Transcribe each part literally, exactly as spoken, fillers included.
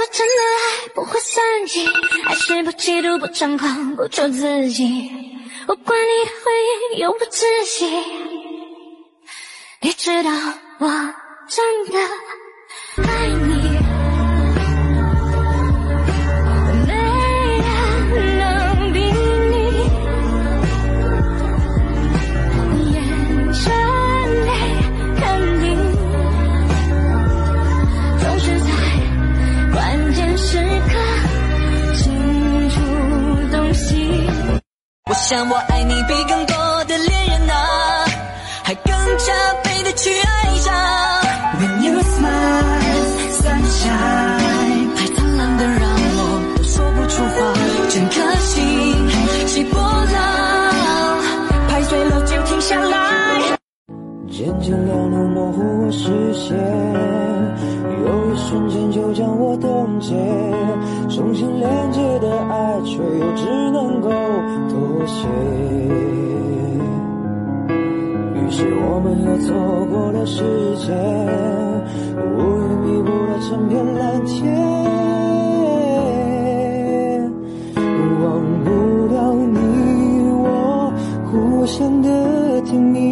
真的爱不会算计，还是不嫉妒不张狂不做自己，我管你的回应永不窒息，你知道我真的爱你， 我想我爱你比更多的恋人啊，还更加倍的去爱上。When you smile, sunshine， 太灿烂的让我都说不出话，整颗心起波浪，拍碎了就停下来。 渐渐亮了模糊我视线，有一瞬间就将我冻结，重新连接的爱却又只能够妥协，于是我们又错过了时间，乌云密布了整片蓝天，忘不了你我互相的甜蜜，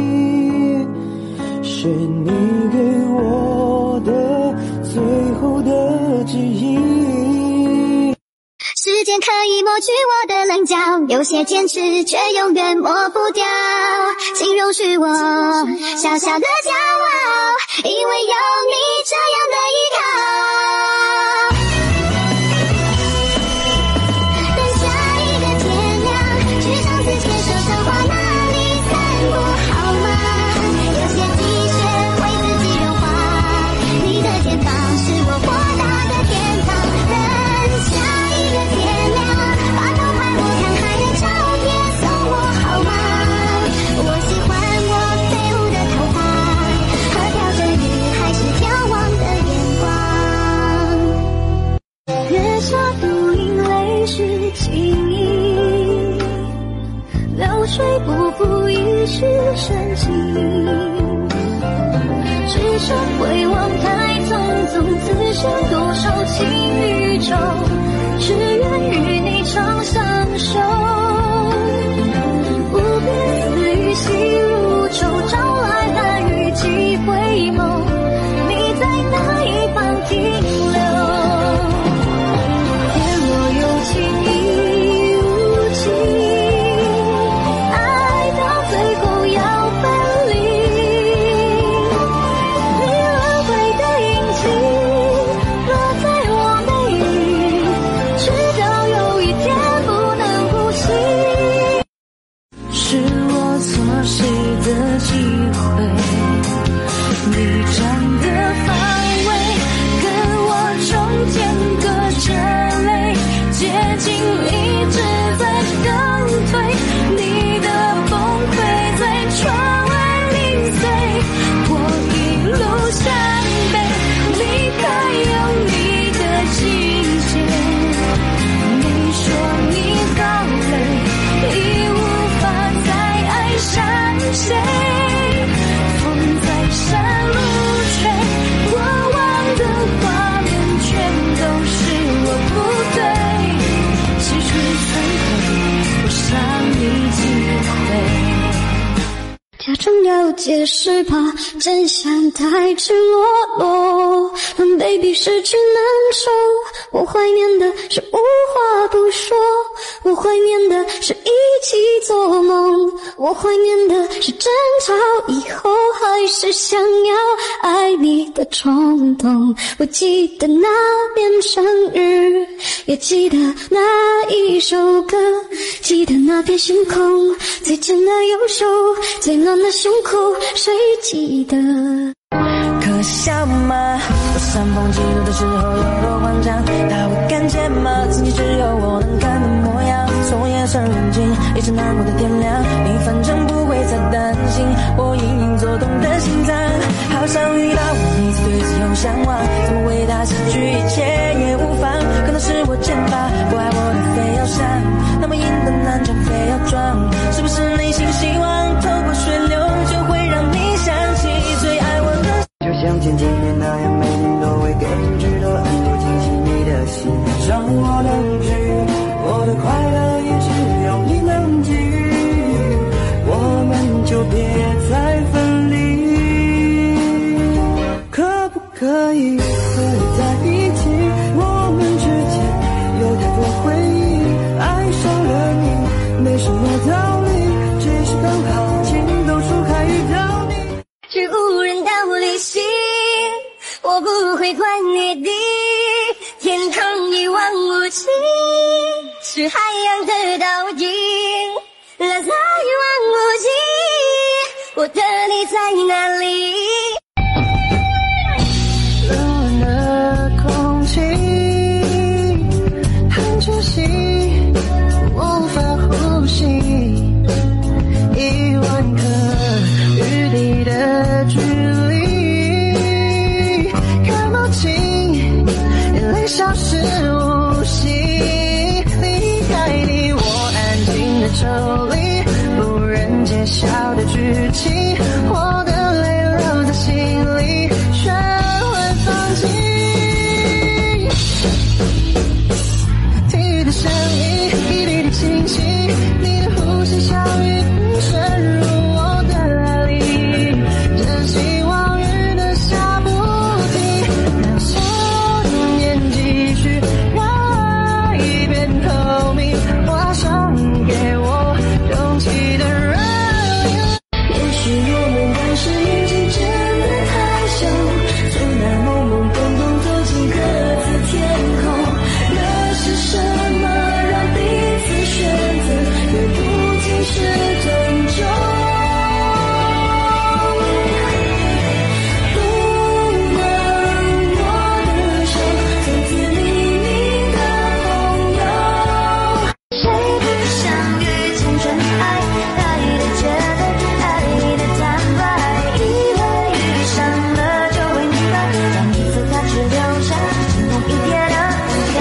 是你给我的最后的指引。 时间可以抹去我的棱角，有些坚持却永远抹不掉，请容许我小小的骄傲，因为有你这样的依靠。等下一个天亮，去上次牵手的花那里散步好吗？有些积雪为自己融化，你的肩膀是我豁达的天堂。等下一个天亮，把偷拍我看海的照片送我好吗？我喜欢我飞舞的头发和飘着雨还是眺望的眼光。月下独饮泪是情意，流水不负一世深情，只剩回望太匆匆，此生多少情与愁，只愿与你长相守。不变似雨细如愁，朝来寒雨几回眸，你在哪一方停留？天若有情亦无情，爱到最后要分离，你轮回的印记落在我眉宇，直到有一天不能呼吸。 是我错失的机会，你站的方位跟我中间隔着泪，接近一直在更退，你的崩溃在窗外零碎，我一路向北，离开有你的季节。你说你好累，已无法再爱上谁，风在山路吹，过往的画面全都是我不对，其实最后我伤你几回。 假装了解是怕真相太赤裸裸，让 baby 失去难受。我怀念的是无话不说，我怀念的是一起做梦，我怀念的是争吵以后还是想要爱你的冲动。我记得那年生日，也记得那一首歌，记得那片星空，最紧的右手，最暖的胸口，谁记得？ 可笑吗？我煽风疾怒的时候有多慌张，他会看见吗？自己只有我能看的模样，从夜深人静一直难过的天亮，你反正不会再担心我隐隐作痛的心脏，好想遇到我，你对自由向往，怎么为他失去一切也无妨，可能是我欠发，不爱我的非要上，那么硬的南墙非要撞，是不是内心希望透过水流就会让你想起最爱我的， 就像前几年那样，每天都会跟直到安住进行我能给予，我的快乐也只有你能给予，我们就别再分离。可不可以和你在一起？我们之间有太多回忆，爱上了你没什么道理，只是刚好情窦初开遇到你。 去无人岛旅行，我不会管你的，天空一望无际，是海洋的倒影，蓝色一望无际，我的你在哪里？ 冷的空气很窒息，无法呼吸，一万颗雨滴的距离，看不清，眼泪消失无息，离开你我安静的抽离，不忍揭晓的剧情，我的泪留在心里，学会放弃。听雨的声音一粒粒清晰，你的呼吸像雨深入我的爱里，真希望雨能下不停，让想念继续，让爱变透明，画上给我勇气的人。也许我们当时年纪真的太小，就那懵懵懂懂走进各自天空，那是什么让彼此选择也不尽是珍重，不能握的手，从此黎明的朋友。谁不想遇见真爱，爱的绝对，爱的坦白，以为遇上了就会明白，但一次它只留下惊鸿一瞥的感。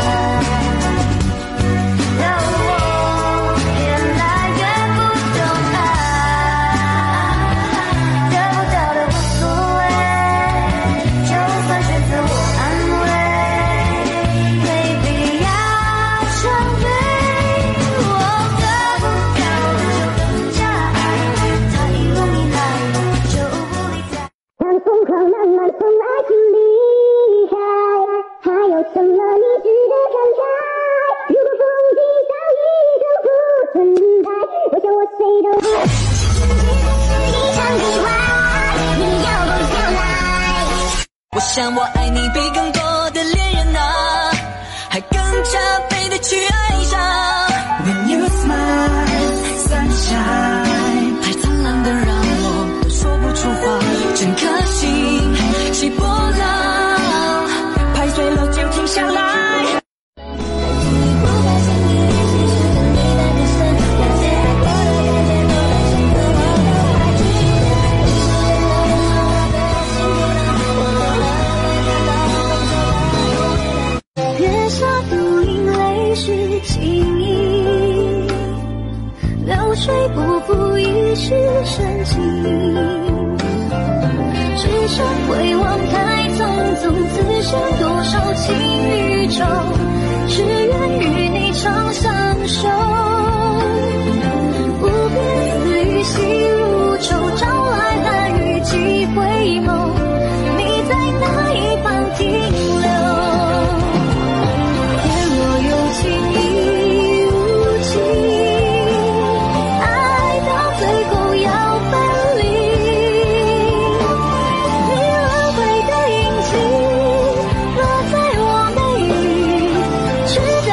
让我越来越不懂爱，得不到的无所谓，就算是自我安慰，没必要成对。我得不到的就更加爱，太容易太容易就不理睬。 让疯狂慢慢从爱情离开，还有什么你值得感慨？如果风景早已就不存在，我想我谁都不爱。一场意外，你要不要来？ 我想我爱你比更多的恋人啊，还更加配得去爱上。When you smile, sunshine， 太灿烂的让我都说不出话，整颗心起波浪，拍碎了就停下来。 你不发现你也是是真你的眼神，那些爱过的感觉都在深刻我的怀里，你是我的心不能，我的爱会看到月下独饮泪湿情意，流水不负一世深情，只剩回望太匆匆，此生多少情与愁，只愿与你长相守。不变似雨细如愁，朝来寒雨几回眸，你在哪一方停留？天若有情亦无情，爱到最后要分离，你轮回的印记落在我眉宇，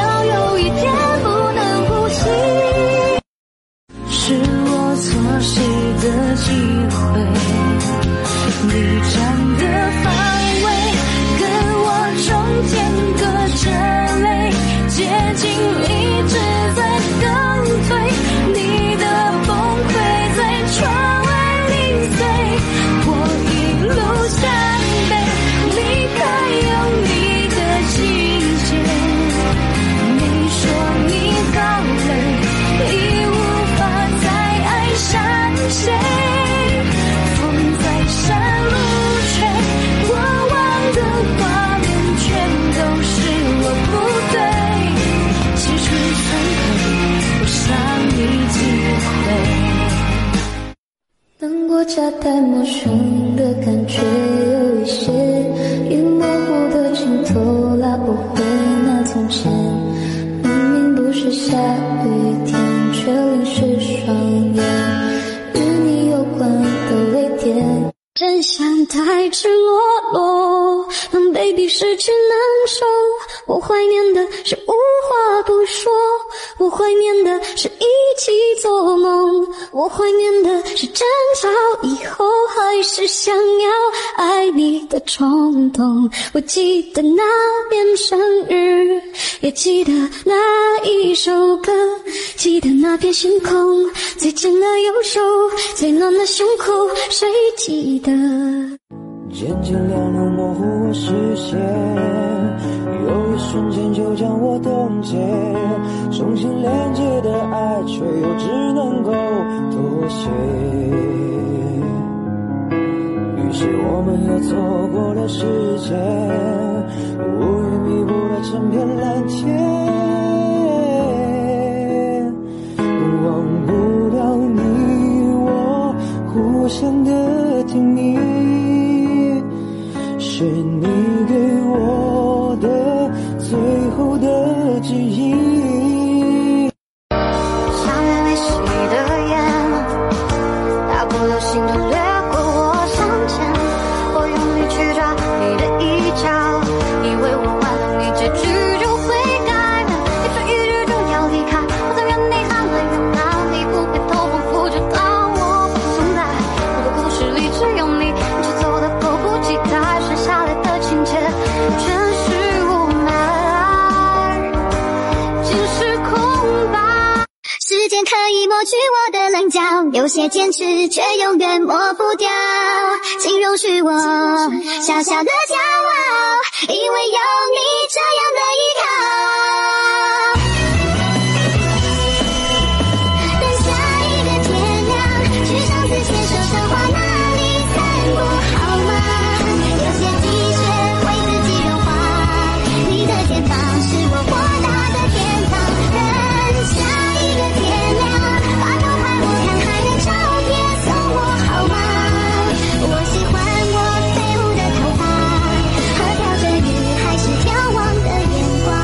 下太陌生的感觉，有一些已模糊的镜头拉不回那从前。明明不是下雨天，却淋湿双眼，与你有关的泪点。真相太赤裸裸，当 baby 失去难受。我怀念的是无话不说，我怀念的是一起做梦，我怀念的是争吵以后还是想要爱你的冲动。我记得那年生日，也记得那一首歌，记得那片星空，最紧的右手，最暖的胸口，谁记得？ 渐渐亮了模糊我视线，有一瞬间就将我冻结，重新连接的爱却又只能够妥协，于是我们又错过了时间，乌云弥补了整片蓝天，忘不了你我互相的甜蜜，是你给我的最后的指引。 像越没洗的眼，打破了心都掠过我向前。我用力去抓你的衣角，以为我玩弄你结局就会改变。你说一句就要离开，我在原地喊了原谅，你不回头仿佛就当我不存在。我的故事里只有你，你却走得迫不及待，剩下来的情节全是无奈，尽是空白。 时间可以抹去我的棱角，有些坚持却永远抹不掉，请容许我小小的骄傲，因为有你这样的依靠。等下一个天亮，去上次牵手赏花那里散步好吗？有些积雪会自己融化，你的肩膀是我豁达的天堂。等下一个天亮，把偷拍我看海的照片送我好吗？我喜欢我飞舞的头发和飘着雨还是眺望的眼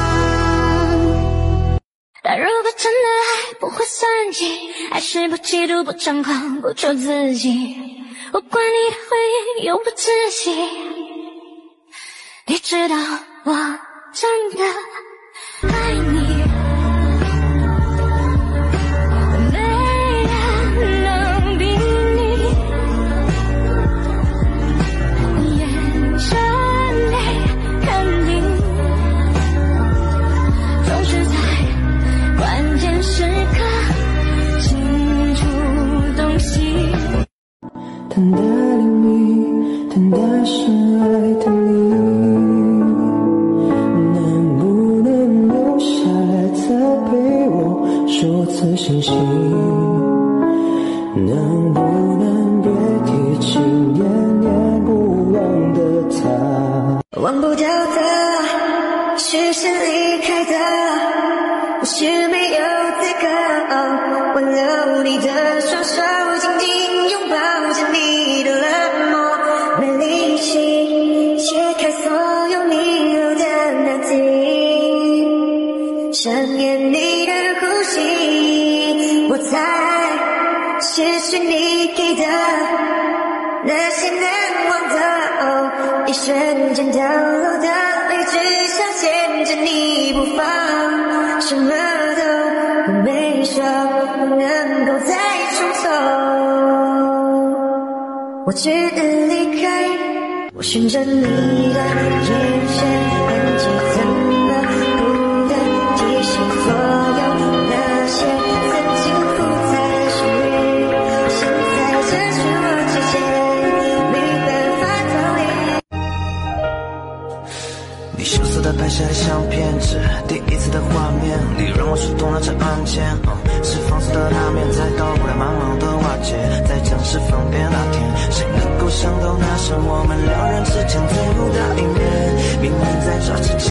光。 但如果真的爱不会算计，爱是不嫉妒不张狂不做自己，我管你的回应又不仔细，你知道我真的爱你。没人能比你，眼神里肯定，总是在关键时刻清楚东西。 等待黎明，等待深爱的你，能不能留下来再陪我说次心情？能不能别提起念念不忘的他？ 忘不掉的，是先离开的，我是没有资格挽留你的双手，紧紧拥抱着你的冷漠，没力气切开所有你留的痕迹，想念你的呼吸，我才失去你给的那些难忘的，哦，一瞬间掉落的理智上牵着你不放，什么都没说，不能够再重头。我只能离开，我循着你的眼神痕迹，怎么不能提醒所有那些曾经复杂的旋律，现在这是我之间没办法逃离。 你羞涩的拍下的相片，是第一次的画面里让我触动了这按键，嗯，是放肆的那面，再倒过来慢慢的瓦解，在将是分别那天，谁能够想到那是我们两人之间最后的一面，命运在这之前。